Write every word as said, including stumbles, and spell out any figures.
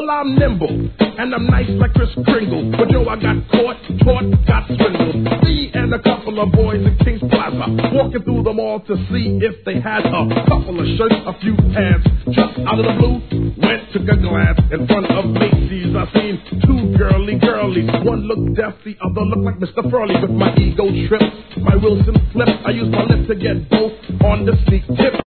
I'm nimble, and I'm nice like Kris Kringle. But yo, I got caught, taught, got swindled. Me and a couple of boys in Kings Plaza, walking through the mall to see if they had a couple of shirts, a few pants. Just out of the blue, went, took a glance. In front of Macy's, I seen two girly girlies. One looked deaf, the other looked like Mister Furley. With my ego trip, my Wilson flip, I used my lip to get both on the sneak tip.